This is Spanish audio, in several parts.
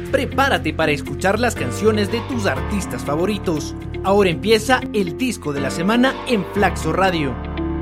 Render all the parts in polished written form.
Prepárate para escuchar las canciones de tus artistas favoritos. Ahora empieza el disco de la semana en Flaxo Radio.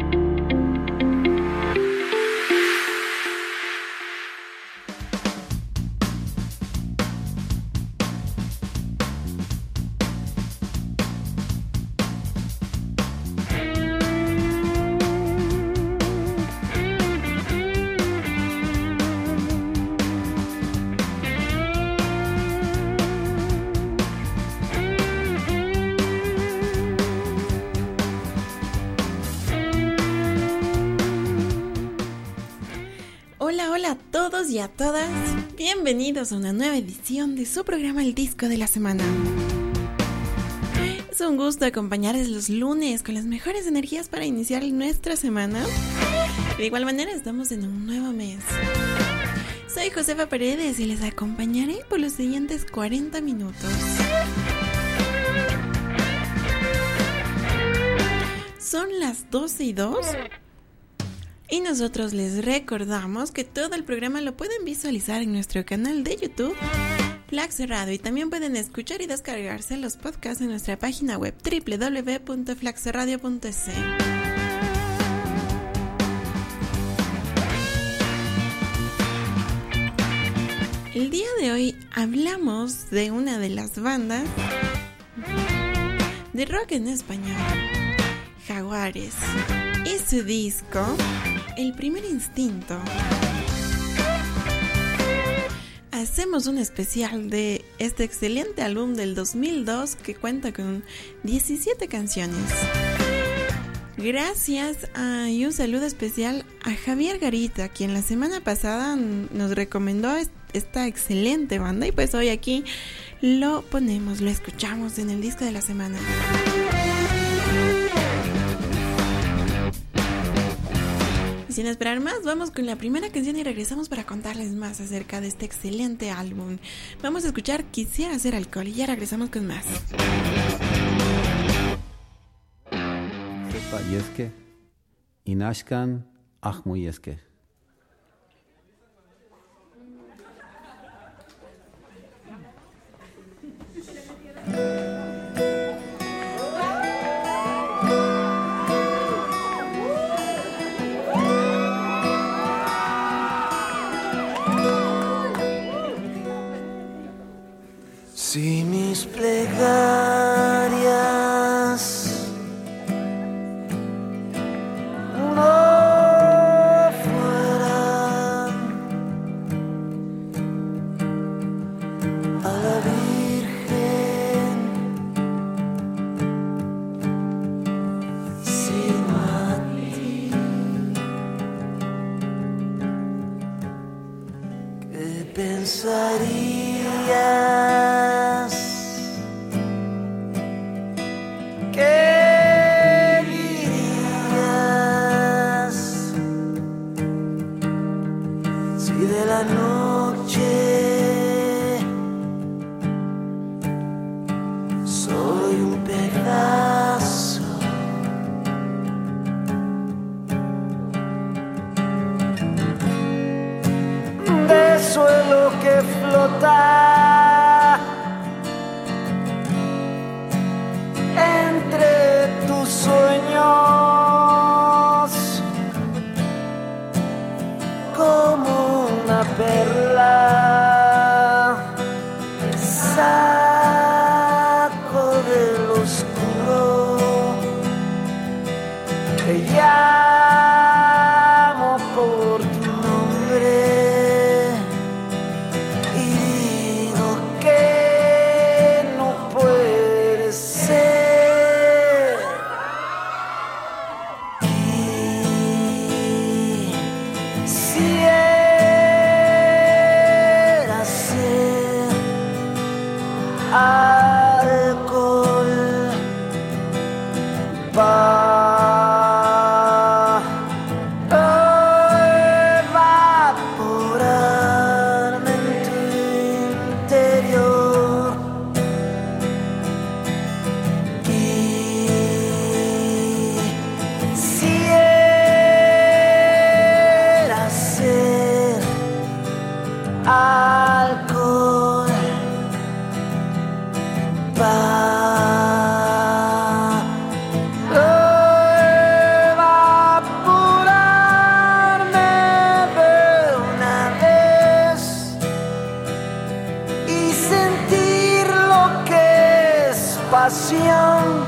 Hola a todos y a todas, bienvenidos a una nueva edición de su programa El Disco de la Semana. Es un gusto acompañarles los lunes con las mejores energías para iniciar nuestra semana. De igual manera estamos en un nuevo mes. Soy Josefa Paredes y les acompañaré por los siguientes 40 minutos. Son las 12:02. Y nosotros les recordamos que todo el programa lo pueden visualizar en nuestro canal de YouTube, Flaxo Radio, y también pueden escuchar y descargarse los podcasts en nuestra página web www.flaxoradio.es. El día de hoy hablamos de una de las bandas de rock en español, Jaguares, y su disco El Primer Instinto. Hacemos un especial de este excelente álbum del 2002 que cuenta con 17 canciones. Gracias y un saludo especial a Javier Garita, quien la semana pasada nos recomendó esta excelente banda, y pues hoy aquí lo ponemos, lo escuchamos en el disco de la semana. Sin esperar más, vamos con la primera canción y regresamos para contarles más acerca de este excelente álbum. Vamos a escuchar Quisiera Ser Alcohol y ya regresamos con más. Sepa yeske, inashkan ahmu yeske. Si mis plegarias no fueran a la Virgen, sino a ti, ¿qué pensarías? Entre tus sueños, como una perla, saco del oscuro, te llamo por tu nombre. Alcohol pasión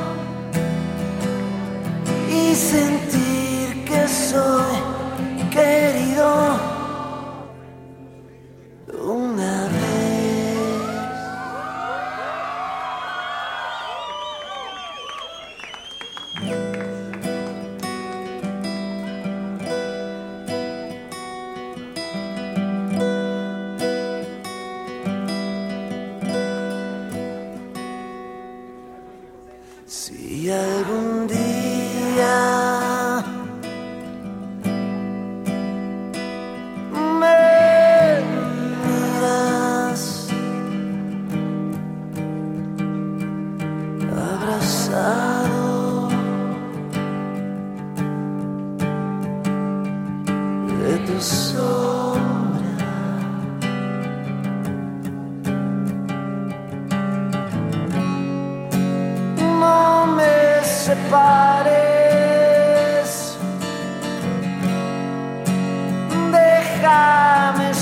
y sentir que soy querido una vez. Si algún día me miras abrazado de tu sombra, no me separes, déjame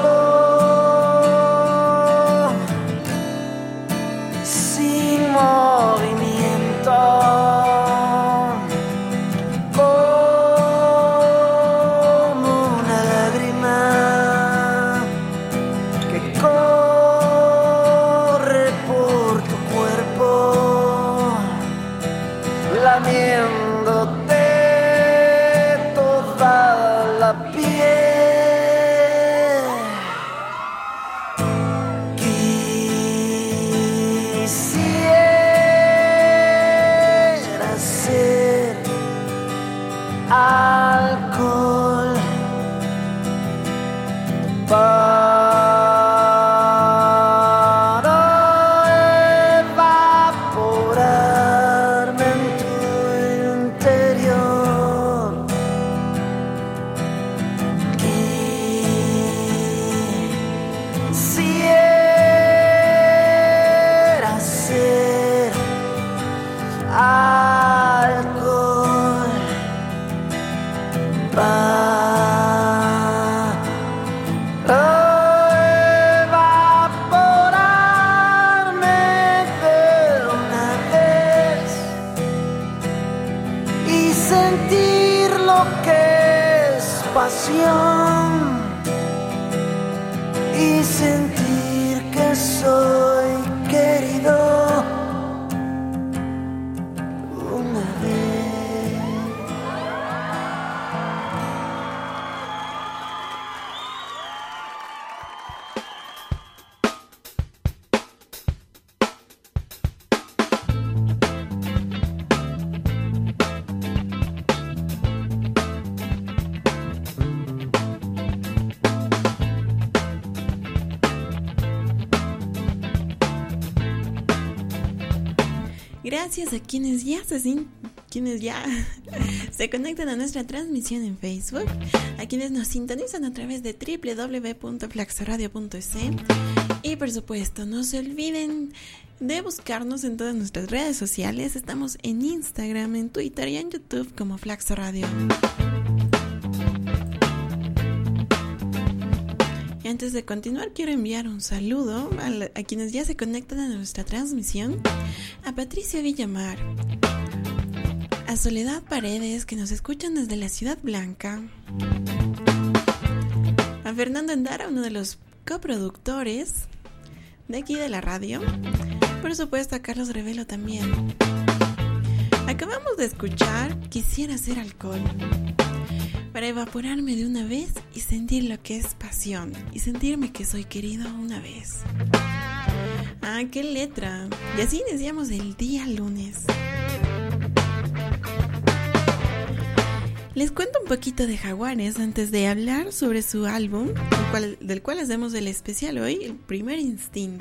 solo, sin movimiento, como una lágrima que corre por tu cuerpo, lamiéndote toda la piel. Quisiera ser alcohol para evaporarme en tu interior. Quisiera ser alcohol para evaporarme de una vez y sentir lo que es pasión y sentir que soy querido una vez. Gracias a quienes ya se conectan a nuestra transmisión en Facebook, a quienes nos sintonizan a través de www.flaxoradio.es y por supuesto no se olviden de buscarnos en todas nuestras redes sociales. Estamos en Instagram, en Twitter y en YouTube como Flaxo Radio. Y antes de continuar, quiero enviar un saludo a quienes ya se conectan a nuestra transmisión: a Patricia Villamar, a Soledad Paredes, que nos escuchan desde la Ciudad Blanca, a Fernando Endara, uno de los coproductores de aquí de la radio, por supuesto a Carlos Revelo también. Acabamos de escuchar Quisiera ser alcohol para evaporarme de una vez y sentir lo que es pasión y sentirme que soy querido una vez. Ah, qué letra. Y así iniciamos el día lunes. Les cuento un poquito de Jaguares antes de hablar sobre su álbum, del cual hacemos el especial hoy, El Primer Instinto.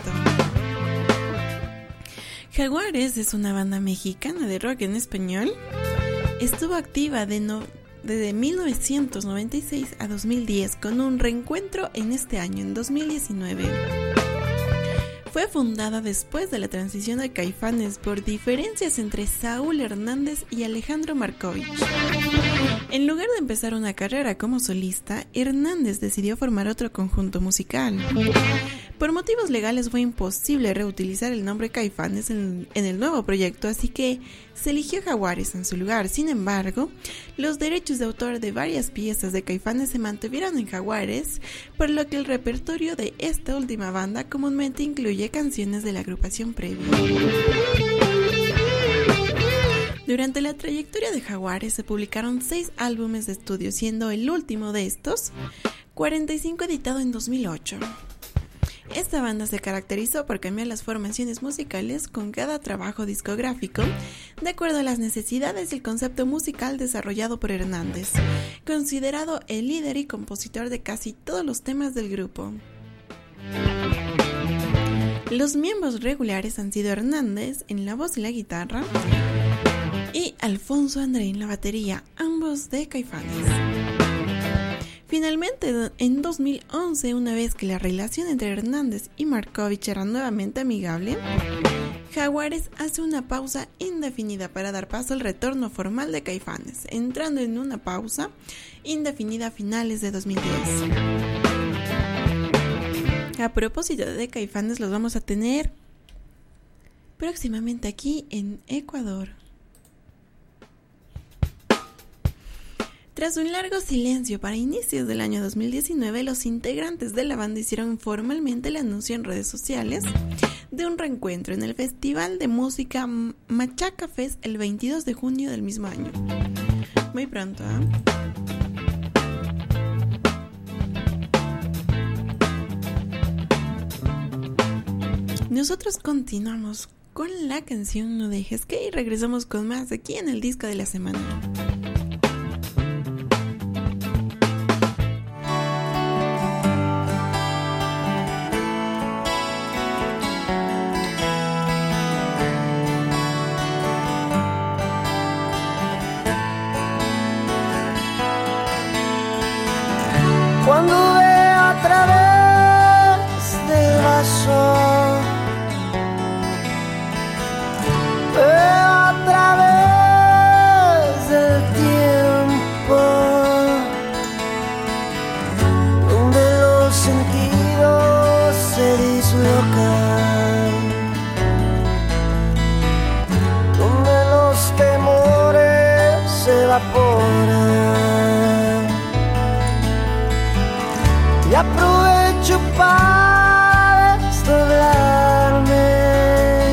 Jaguares es una banda mexicana de rock en español. Estuvo activa desde 1996 a 2010, con un reencuentro en este año, en 2019. Fue fundada después de la transición a Caifanes por diferencias entre Saúl Hernández y Alejandro Markovich. En lugar de empezar una carrera como solista, Hernández decidió formar otro conjunto musical. Por motivos legales fue imposible reutilizar el nombre Caifanes en el nuevo proyecto, así que se eligió Jaguares en su lugar. Sin embargo, los derechos de autor de varias piezas de Caifanes se mantuvieron en Jaguares, por lo que el repertorio de esta última banda comúnmente incluye canciones de la agrupación previa. Durante la trayectoria de Jaguares se publicaron 6 álbumes de estudio, siendo el último de estos 45 editado en 2008. Esta banda se caracterizó por cambiar las formaciones musicales con cada trabajo discográfico, de acuerdo a las necesidades y el concepto musical desarrollado por Hernández, considerado el líder y compositor de casi todos los temas del grupo. Los miembros regulares han sido Hernández en la voz y la guitarra y Alfonso André en la batería, ambos de Caifanes. Finalmente, en 2011, una vez que la relación entre Hernández y Markovich era nuevamente amigable, Jaguares hace una pausa indefinida para dar paso al retorno formal de Caifanes, entrando en una pausa indefinida a finales de 2010. A propósito de Caifanes, los vamos a tener próximamente aquí en Ecuador. Tras un largo silencio para inicios del año 2019, los integrantes de la banda hicieron formalmente el anuncio en redes sociales de un reencuentro en el Festival de Música Machaca Fest el 22 de junio del mismo año. Muy pronto, Nosotros continuamos con la canción No Dejes Que y regresamos con más aquí en el disco de la semana. Cuando veo a través del vaso, veo a través del tiempo, donde los sentidos se dislocan, donde los temores se evaporan. Y aprovecho para desdoblarme,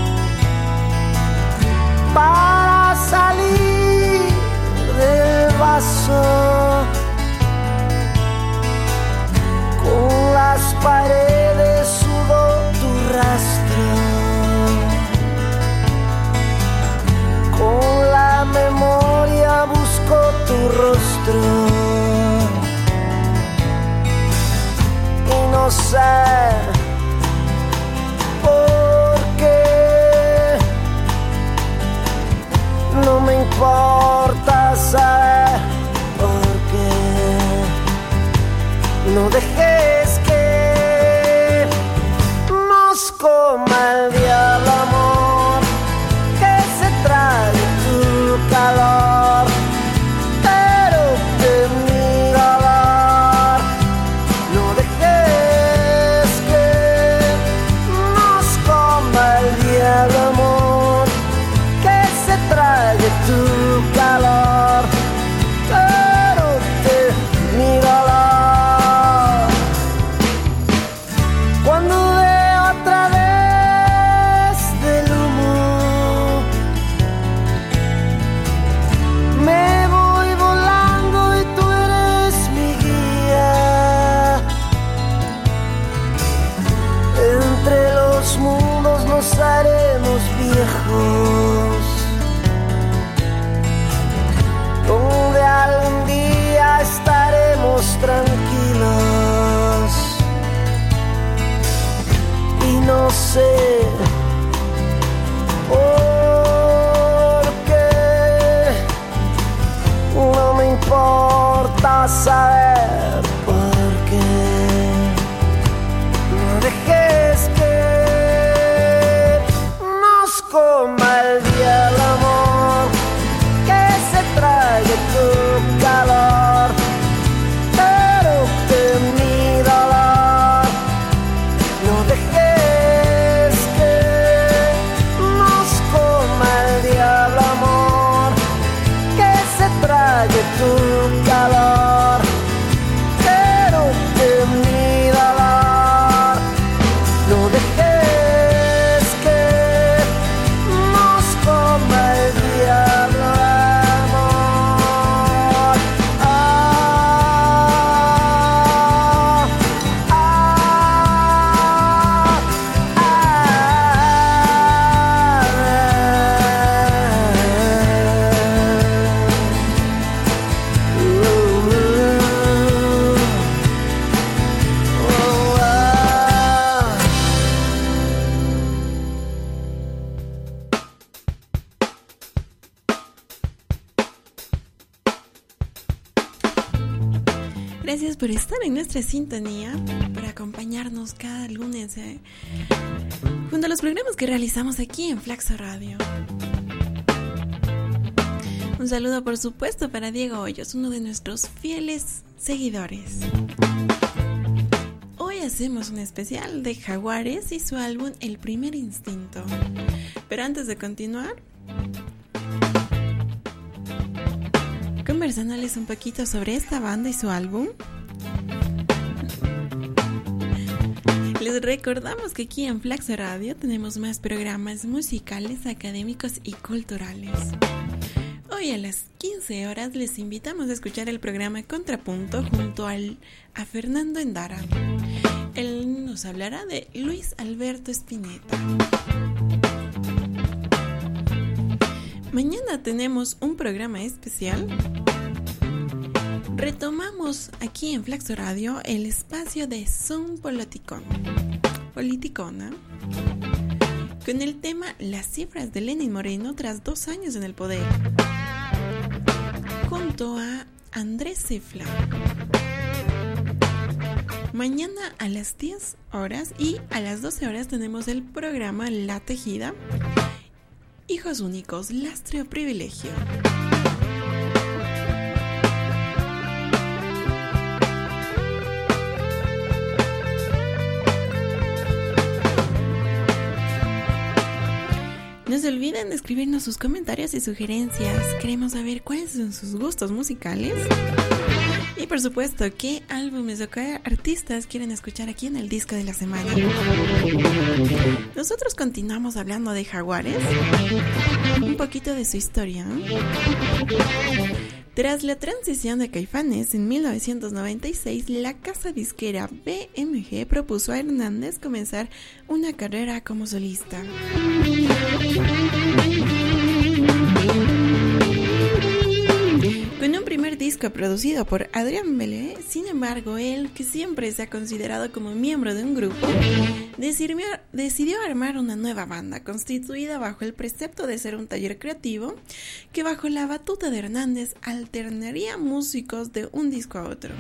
para salir del vaso, con las paredes sudo tu rastro, con la memoria busco tu rostro. No sé por qué, no me importa saber por qué. No dejes que nos coma el diablo, amor, que se trague tu calor, pero de mi dolor. No dejes el amor, que se trague tu calor, pero de mi dolor. Cuando veo a través del humo, me voy volando y tú eres mi guía. Entre los mundos nos haremos viejos, donde algún día estaremos tranquilos. Y no sé por qué, no me importa saber por qué. No dejes que coma el diablo, amor, que se trague tu por estar en nuestra sintonía, por acompañarnos cada lunes junto a los programas que realizamos aquí en Flaxo Radio. Un saludo, por supuesto, para Diego Hoyos, uno de nuestros fieles seguidores. Hoy hacemos un especial de Jaguares y su álbum El Primer Instinto. Pero antes de continuar, conversándoles un poquito sobre esta banda y su álbum, les recordamos que aquí en Flaxo Radio tenemos más programas musicales, académicos y culturales. Hoy a las 15 horas les invitamos a escuchar el programa Contrapunto junto a Fernando Endara. Él nos hablará de Luis Alberto Spinetta. Mañana tenemos un programa especial. Retomamos aquí en Flaxo Radio el espacio de Son Politicona con el tema Las cifras de Lenín Moreno tras 2 años en el poder, junto a Andrés Cifla. Mañana a las 10 horas y a las 12 horas tenemos el programa La Tejida, Hijos Únicos, Lastre o Privilegio. No se olviden de escribirnos sus comentarios y sugerencias. Queremos saber cuáles son sus gustos musicales. Y por supuesto, qué álbumes o qué artistas quieren escuchar aquí en el disco de la semana. Nosotros continuamos hablando de Jaguares. Un poquito de su historia. Tras la transición de Caifanes en 1996, la casa disquera BMG propuso a Hernández comenzar una carrera como solista. Con un primer disco producido por Adrián Belé, sin embargo, él, que siempre se ha considerado como miembro de un grupo, decidió armar una nueva banda, constituida bajo el precepto de ser un taller creativo, que bajo la batuta de Hernández alternaría músicos de un disco a otro.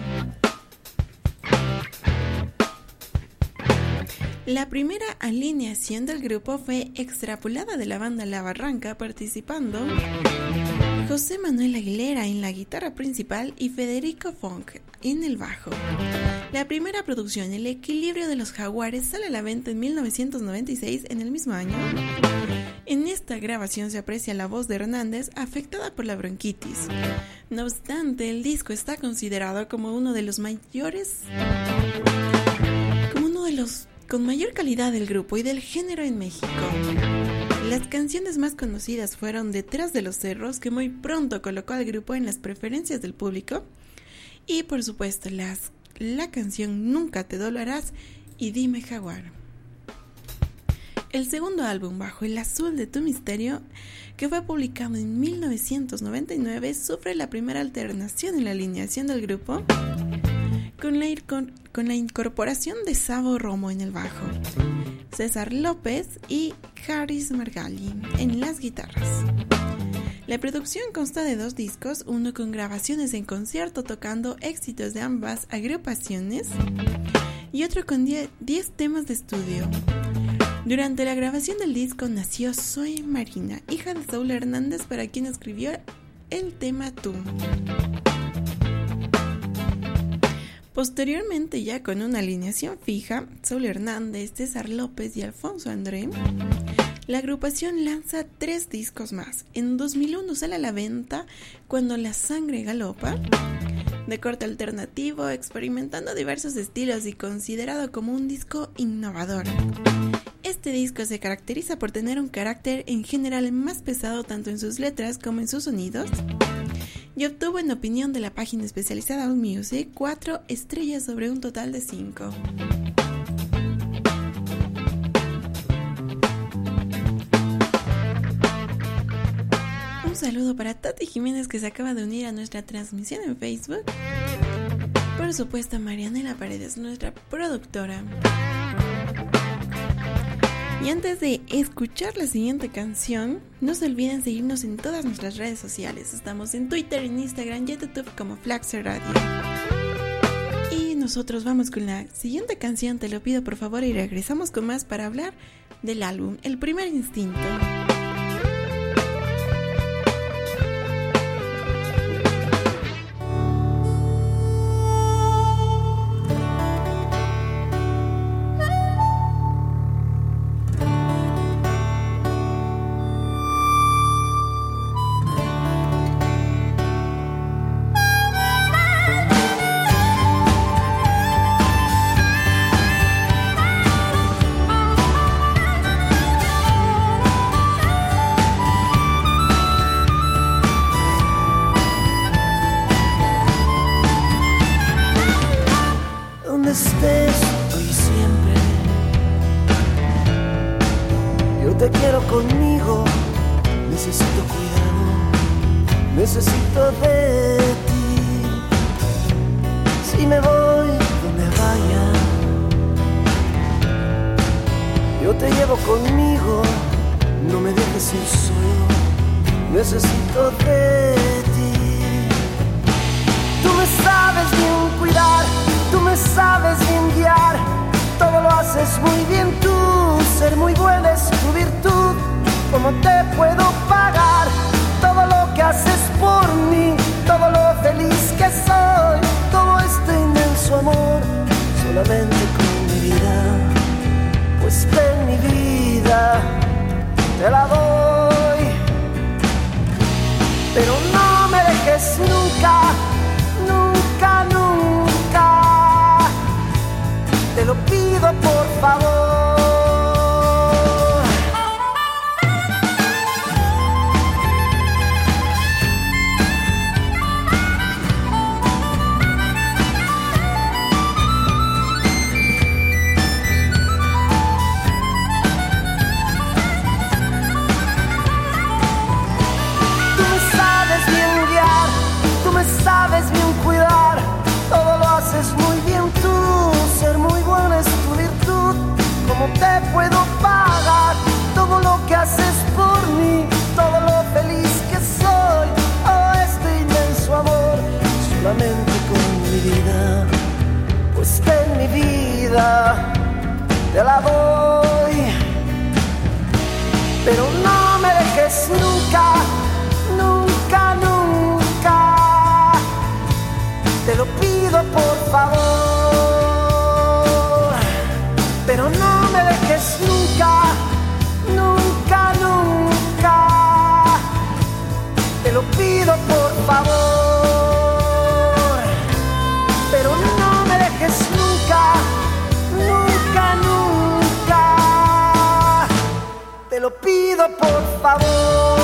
La primera alineación del grupo fue extrapolada de la banda La Barranca, participando José Manuel Aguilera en la guitarra principal y Federico Funk en el bajo. La primera producción, El Equilibrio de los Jaguares, sale a la venta en 1996, en el mismo año. En esta grabación se aprecia la voz de Hernández afectada por la bronquitis. No obstante, el disco está considerado como uno de los con mayor calidad del grupo y del género en México. Las canciones más conocidas fueron Detrás de los Cerros, que muy pronto colocó al grupo en las preferencias del público, y por supuesto la canción Nunca te dolerás y Dime Jaguar. El segundo álbum, Bajo el Azul de tu Misterio, que fue publicado en 1999, sufre la primera alternación en la alineación del grupo, con la incorporación de Sabo Romo en el bajo, César López y Haris Margali en las guitarras. La producción consta de 2 discos, uno con grabaciones en concierto tocando éxitos de ambas agrupaciones y otro con 10 temas de estudio. Durante la grabación del disco nació Zoe Marina, hija de Saúl Hernández, para quien escribió el tema Tú. Posteriormente, ya con una alineación fija, Saúl Hernández, César López y Alfonso André, la agrupación lanza 3 discos más. En 2001 sale a la venta Cuando la Sangre Galopa, de corte alternativo, experimentando diversos estilos y considerado como un disco innovador. Este disco se caracteriza por tener un carácter en general más pesado tanto en sus letras como en sus sonidos, y obtuvo, en opinión de la página especializada AllMusic, 4 estrellas sobre un total de 5. Un saludo para Tati Jiménez, que se acaba de unir a nuestra transmisión en Facebook. Por supuesto, Marianela Paredes, nuestra productora. Y antes de escuchar la siguiente canción, no se olviden seguirnos en todas nuestras redes sociales. Estamos en Twitter, en Instagram y en YouTube como Flaxo Radio. nosotros vamos con la siguiente canción, te lo pido por favor, y regresamos con más para hablar del álbum El Primer Instinto. Estés hoy y siempre, yo te quiero conmigo, necesito cuidado, necesito de ti. Si me voy donde vaya, yo te llevo conmigo, no me dejes ir solo, necesito de ti. Tú me sabes bien cuidar, tú me sabes bien guiar, todo lo haces muy bien tú, ser muy buena es tu virtud. ¿Cómo te puedo pagar todo lo que haces por mí, todo lo feliz que soy, todo este inmenso amor, solamente con mi vida? Pues ven mi vida, te la doy, pero no me dejes nunca, nunca, nunca. Te lo pido por favor. Tú me sabes bien guiar, tú me sabes bien cuidar, todo lo haces muy bien tú, ser muy buena es tu virtud. ¿Cómo te puedo pagar todo lo que haces por mí, todo lo feliz que soy, oh este inmenso amor, solamente con mi vida? Pues ten mi vida, te la doy, pero no me dejes nunca, nunca, nunca. Te lo pido por favor, pero no me dejes nunca, nunca, nunca. Te lo pido por favor, pero no me dejes nunca, nunca, nunca. Te lo pido por favor.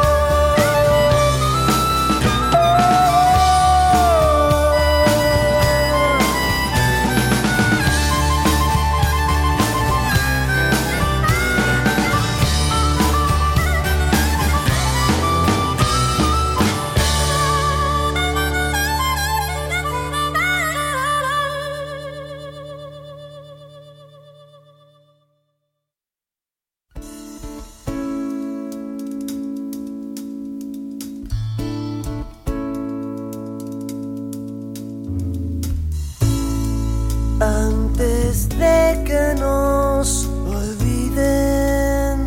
Antes de que nos olviden,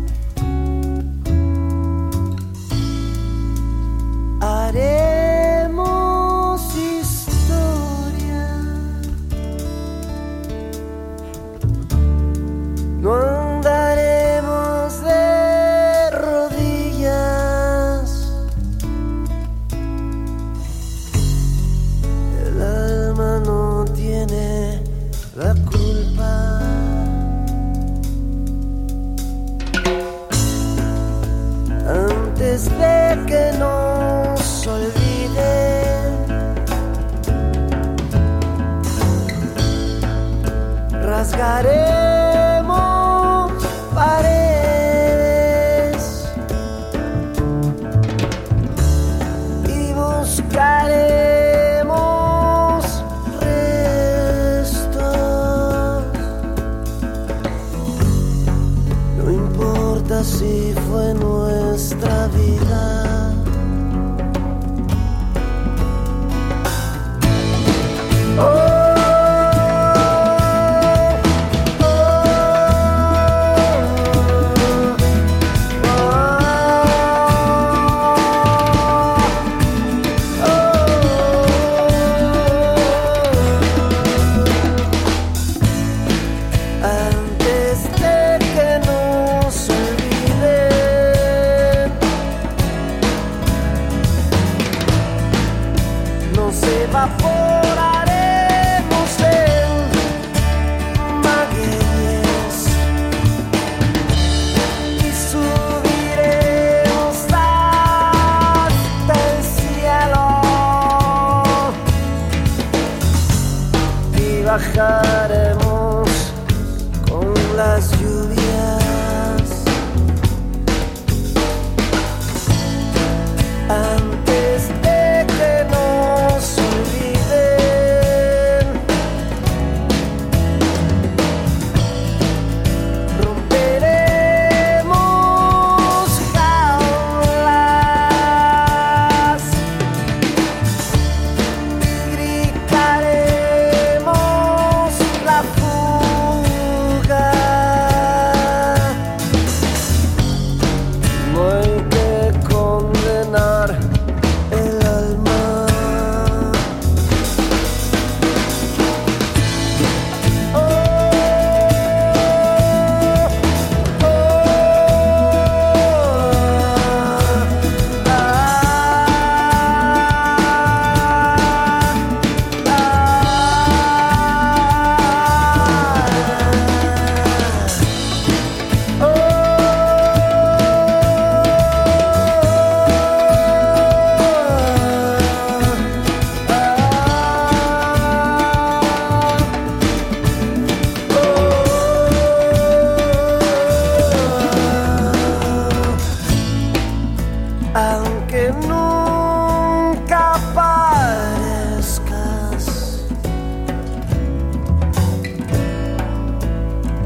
haremos historia. No andaremos de rodillas. El alma no tiene la culpa. Antes de que nos olviden, rasgaremos paredes y buscaremos restos. No importa si fue nuestra vida. Oh,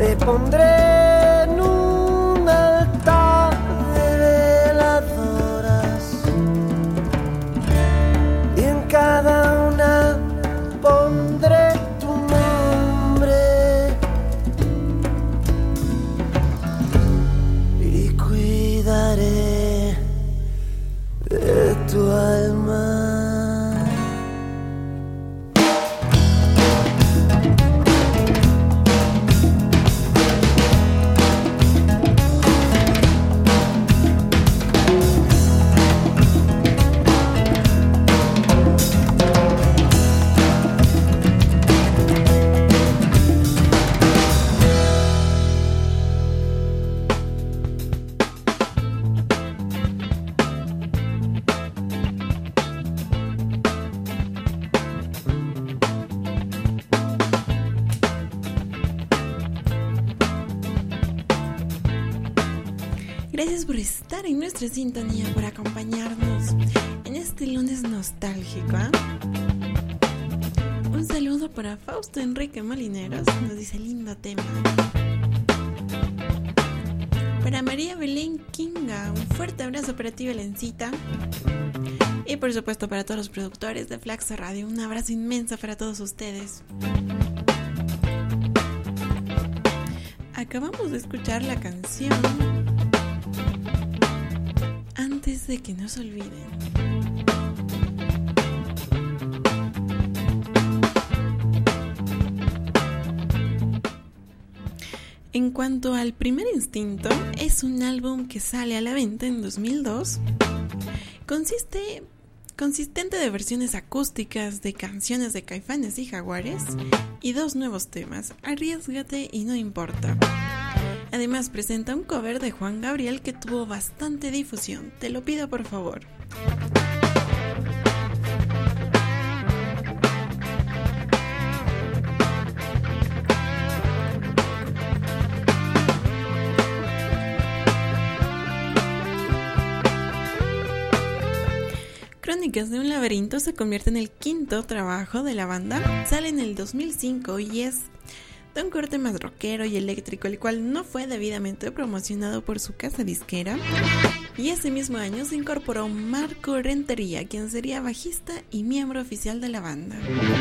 te pondré en un altar de veladoras y en cada una pondré tu nombre y cuidaré de tu alma. Gracias por estar en nuestra sintonía, por acompañarnos en este lunes nostálgico, ¿eh? Un saludo para Fausto Enrique Molineros, nos dice lindo tema. Para María Belén Kinga, un fuerte abrazo para ti, Belencita. Y por supuesto para todos los productores de Flaxo Radio, un abrazo inmenso para todos ustedes. Acabamos de escuchar la canción Antes de que nos olviden. En cuanto al Primer Instinto, es un álbum que sale a la venta en 2002. Consistente de versiones acústicas de canciones de Caifanes y Jaguares y 2 nuevos temas, Arriésgate y No Importa. Además presenta un cover de Juan Gabriel que tuvo bastante difusión. Te lo pido por favor. Crónicas de un laberinto se convierte en el 5º trabajo de la banda. Sale en el 2005 y es de un corte más rockero y eléctrico, el cual no fue debidamente promocionado por su casa disquera. Y ese mismo año se incorporó Marco Rentería, quien sería bajista y miembro oficial de la banda.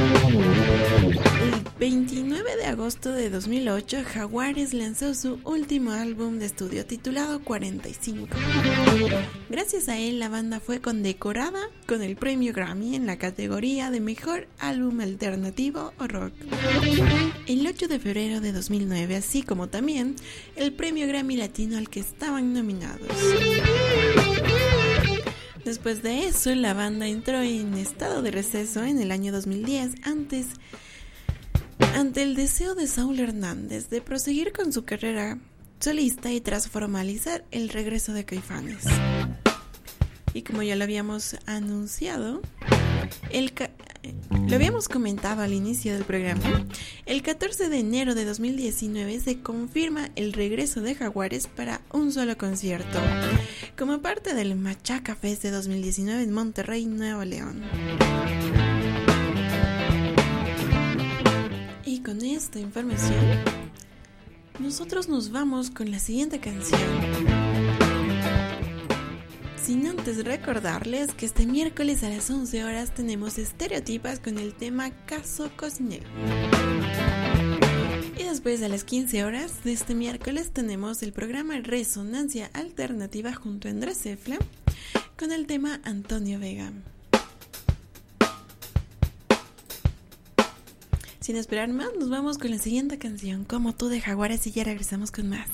El 29 de agosto de 2008, Jaguares lanzó su último álbum de estudio titulado 45. Gracias a él, la banda fue condecorada con el premio Grammy en la categoría de Mejor Álbum Alternativo o Rock el 8 de febrero de 2009, así como también el premio Grammy Latino al que estaban nominados. Después de eso, la banda entró en estado de receso en el año 2010 ante el deseo de Saúl Hernández de proseguir con su carrera solista y tras formalizar el regreso de Caifanes. Y como ya lo habíamos anunciado, lo habíamos comentado al inicio del programa, el 14 de enero de 2019 se confirma el regreso de Jaguares para un solo concierto, como parte del Machaca Fest de 2019 en Monterrey, Nuevo León. Y con esta información, nosotros nos vamos con la siguiente canción. Sin antes recordarles que este miércoles a las 11 horas tenemos Estereotipas con el tema Caso Cocinero. Y después a las 15 horas de este miércoles tenemos el programa Resonancia Alternativa junto a Andrés Efla con el tema Antonio Vega. Sin esperar más, nos vamos con la siguiente canción, Como tú de Jaguares, y ya regresamos con más.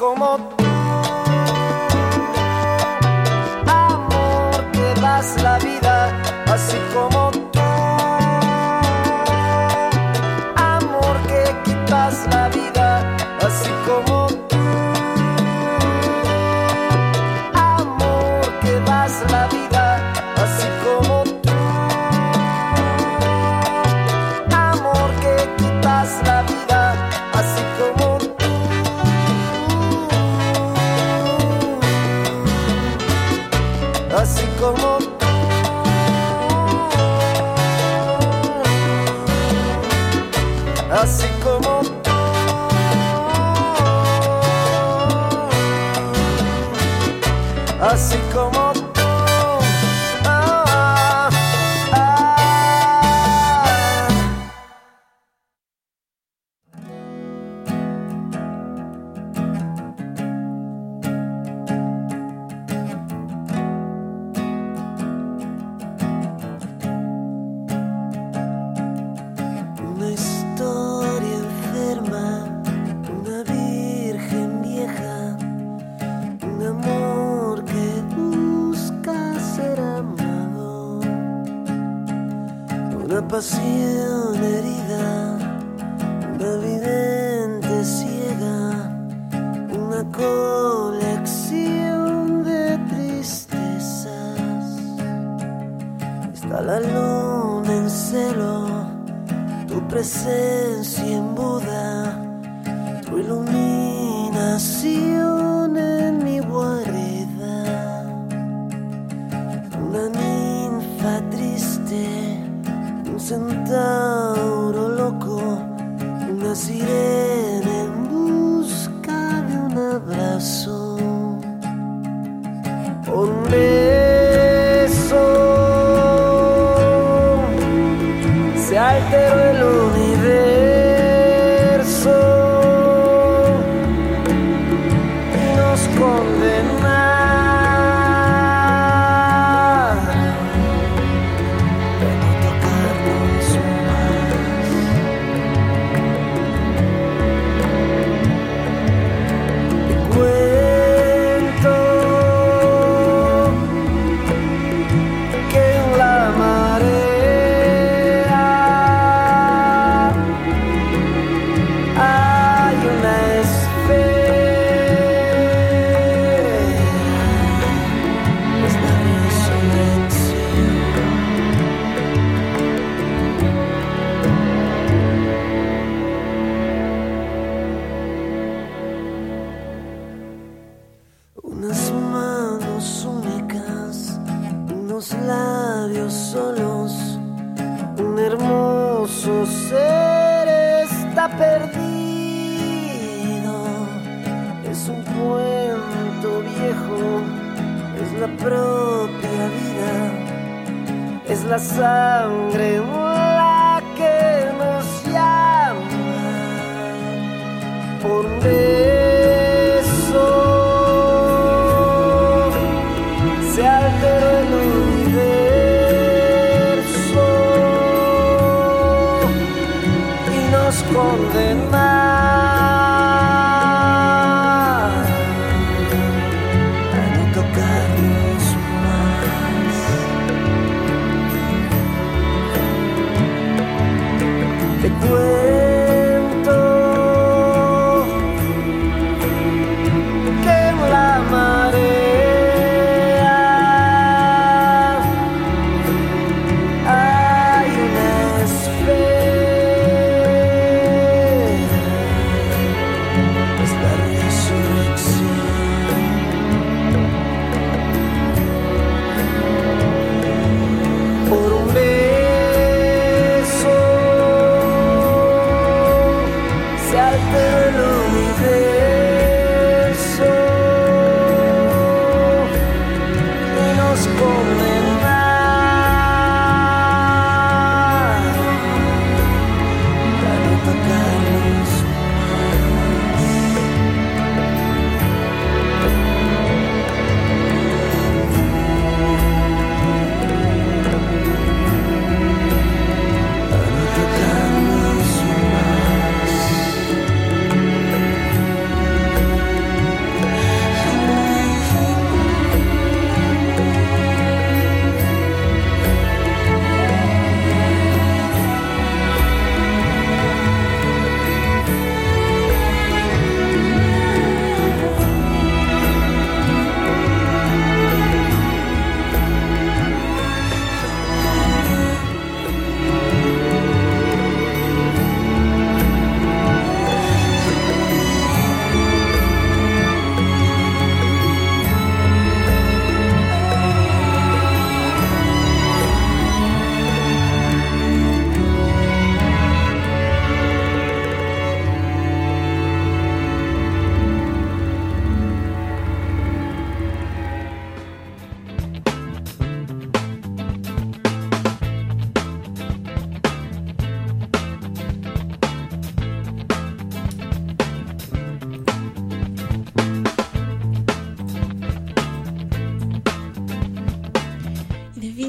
como tú. Amor que das la vida, así como tú. Amor que quitas la vida, así como tú. Amor que das la vida, así como tú. Amor que quitas la vida, así como tú. Así como tú. Así como tú. Así como tú. Una historia enferma, una virgen vieja, un amor que busca ser amado, una pasión herida, una vidente ciega, una colección de tristezas. Está la luna en celo, tu presencia en Buda, tu iluminación en mi guarida. Una ninfa triste, un centauro loco, una sirena en busca de un abrazo. Por un beso se alteró el universo y nos condenaron de no tocarnos más. Te cuento que en la marea hay una esfera, es la resurrección. Unas manos únicas, unos labios solos, un hermoso ser está perdido. Es un cuento viejo, es la propia vida, es la sangre la que nos llama. Por un beso se alteró el universo y nos condenaron a no tocarnos más. Te cuento que en la marea hay una esfera,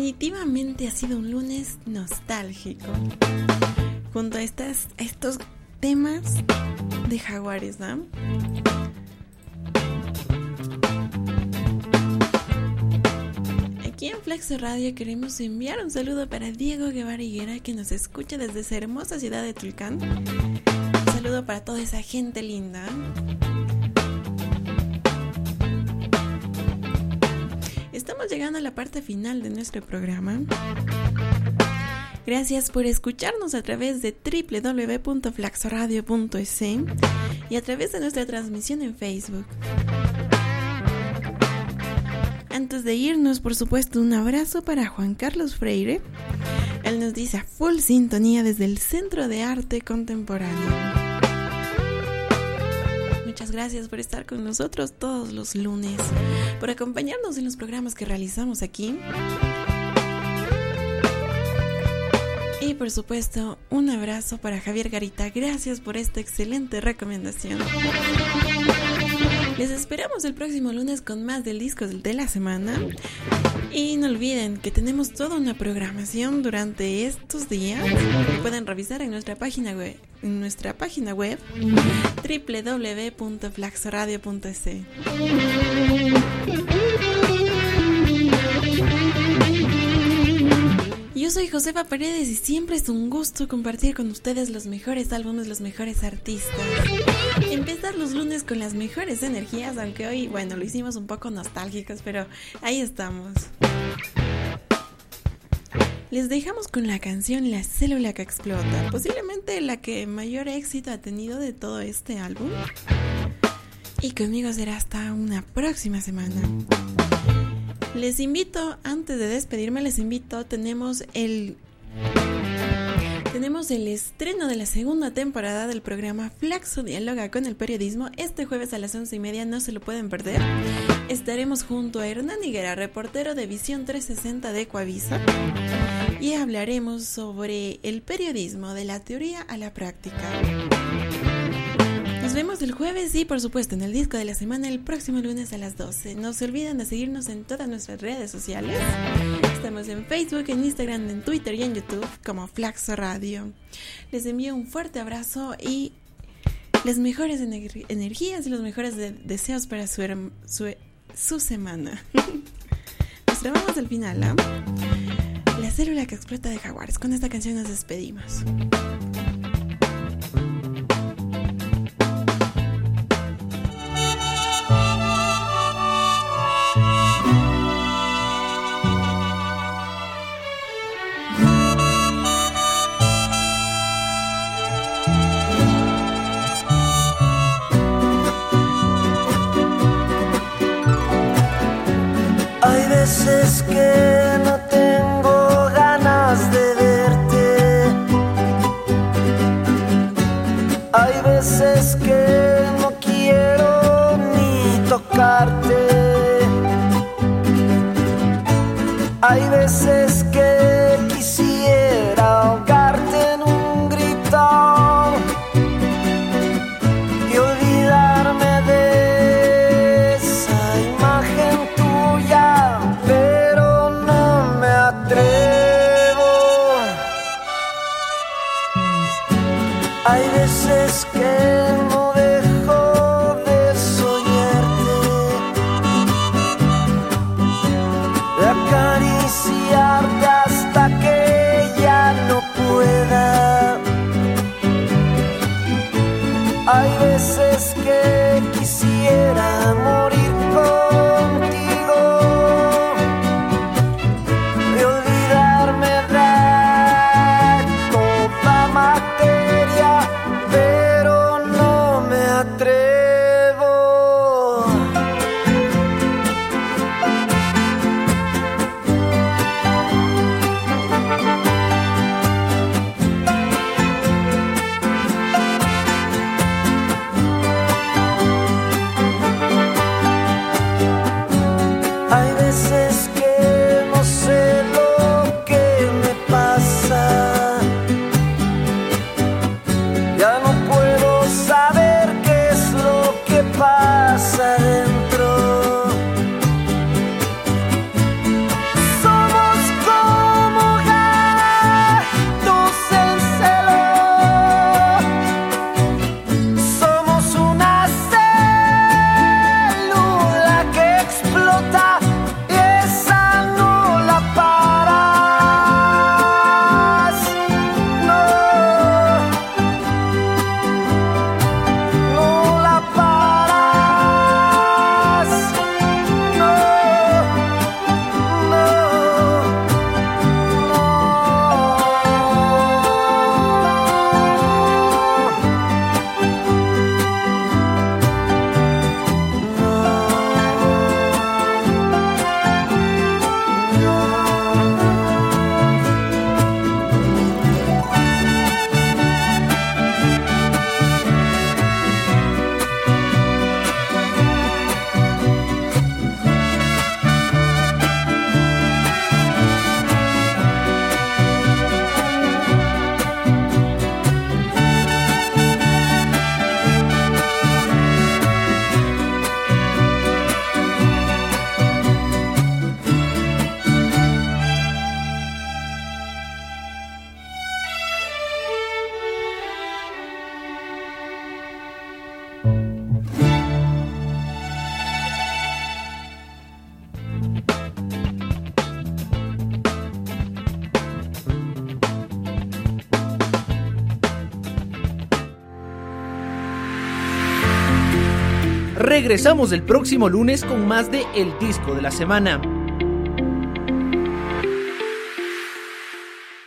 definitivamente ha sido un lunes nostálgico. Junto a estos temas de Jaguares, ¿no? Aquí en Flexo Radio queremos enviar un saludo para Diego Guevara Higuera, que nos escucha desde esa hermosa ciudad de Tulcán. Un saludo para toda esa gente linda. Estamos llegando a la parte final de nuestro programa. Gracias por escucharnos a través de www.flaxoradio.es y a través de nuestra transmisión en Facebook. Antes de irnos, por supuesto, un abrazo para Juan Carlos Freire. Él nos dice a full sintonía desde el Centro de Arte Contemporáneo. Muchas gracias por estar con nosotros todos los lunes, por acompañarnos en los programas que realizamos aquí. Y por supuesto, un abrazo para Javier Garita. Gracias por esta excelente recomendación. Les esperamos el próximo lunes con más del disco de la semana. Y no olviden que tenemos toda una programación durante estos días que pueden revisar en nuestra página web, www.flaxoradio.es. Yo soy Josefa Paredes y siempre es un gusto compartir con ustedes los mejores álbumes, los mejores artistas. Empezar los lunes con las mejores energías, aunque hoy, bueno, lo hicimos un poco nostálgicos, pero ahí estamos. Les dejamos con la canción La Célula que Explota, posiblemente la que mayor éxito ha tenido de todo este álbum. Y conmigo será hasta una próxima semana. Les invito, antes de despedirme, tenemos el estreno de la segunda temporada del programa Flaxo Dialoga con el Periodismo. Este jueves a las 11:30, no se lo pueden perder. Estaremos junto a Hernán Higuera, reportero de Visión 360 de Coavisa, y hablaremos sobre el periodismo, de la teoría a la práctica. Nos vemos el jueves y, por supuesto, en el disco de la semana el próximo lunes a las 12. No se olviden de seguirnos en todas nuestras redes sociales. Estamos en Facebook, en Instagram, en Twitter y en YouTube como Flaxo Radio. Les envío un fuerte abrazo y las mejores energías y los mejores deseos para su semana. Nos vemos al final, ¿eh? La Célula que Explota de Jaguares. Con esta canción nos despedimos. Veces que no tengo ganas de verte, hay veces que no quiero ni tocarte, hay veces que quisiera ahogarte en un grito y olvidarme de esa imagen tuya. Pero no me atrevo. Hay veces que no dejo de soñarte, de acariciarte Regresamos el próximo lunes con más de El Disco de la Semana.